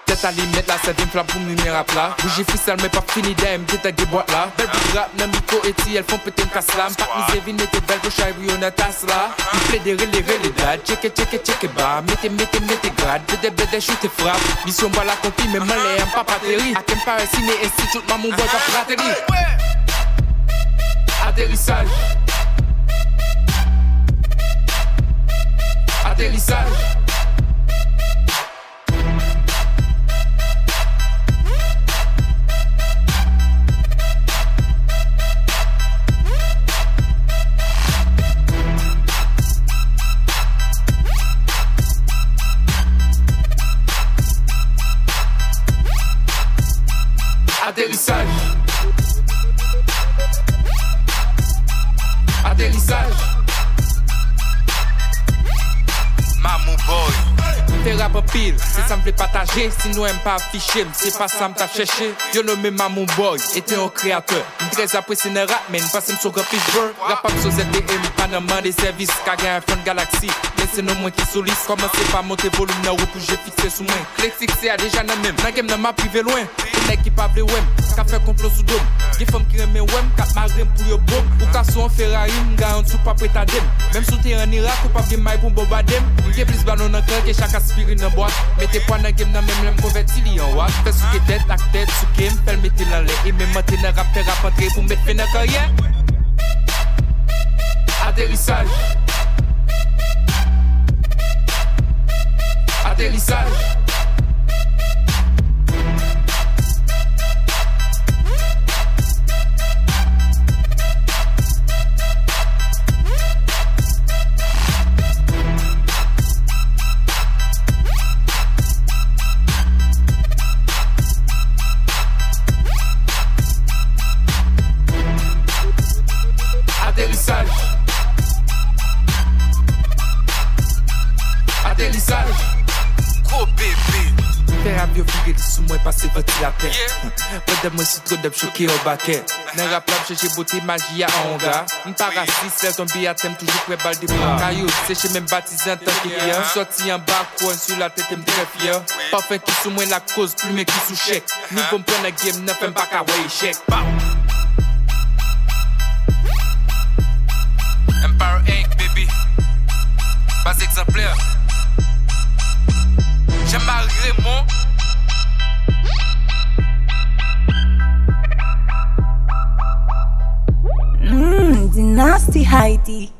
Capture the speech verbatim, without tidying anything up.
Tête à limite là, c'est une flamme pour me rap là. Bouger freestyle mais pas fini d'aime, t'es ta boîte là. Belle big rap, nan micro et ti, elles font péter une casse là. M'pas misé vine, t'es belle, pour chaque on a tasse là. Il plaît des relais, relais dad, check it, check it, check it bas. Mettez, mettez, mettez grade, bede, bede, shoot et frappe. Mission bas la compie, mais mal et un papa terri. A qu'un pareil ciné, et si tout le monde voit ta praterie. Atterrissage. Atterrissage. Atterrissage. Atterrissage. Mamou boy. Fais rap en pile, c'est ça me fait partager. Sinon aime pas afficher, c'est pas ça me t'a cherché. Yo nommé Mamou boy, était un créateur. Très apprécié dans rap, mais pas ça me sur Fish Bird. Rap up sur Z D M, pas dans des services. Qu'a gagné un fond Galaxy. Mais c'est non moi qui soliste. Commencez pas monter volume dans route pour j'ai fixé sous moi. Clé fixé à déjà dans même. Dans game dans ma privé loin. Les qui pas vle wem, qu'a fait complot sous dôme. Des femmes qui aiment wem, qu'a marrem pour yo bom. Ou qu'a son Ferrari, m'ga en dessous pas prêt à dem. Même sous t'es en Irak ou pas bien maille pour bobadem. M'gé plus ballon dans cœur que chaque aspirine dans boîte. Mettez pas dans game dans même l'aime converti li en watt. Fais sous que tête, la tête, sous game, fait le mettre dans l'air. Et même monter dans rap, faire rap entrer pour mettre fin dans carrière. Atterrissage. Atterrissage. Atterrissage. Atterrissage. Gros bébé. Faire un vieux figure sous moi passer ventilateur. Pas de moi si trop de choqué au baquet. N'a rap là chercher beauté magie à onga. M'pas raciste, c'est ton billet thème toujours prêt balle des bras. Caillou, c'est chez même baptisé en tant qu'il y a. Sorti en bas, coin sur la tête, m'm très fier. Parfait qui sous moi la cause, plus mais qui sous chèque. Nous bon prendre la game, n'a fait pas qu'à way chèque. Empire Inc, baby. Pas exemplaire. J'aime Raymond. Mmm, Dynasty Heidi.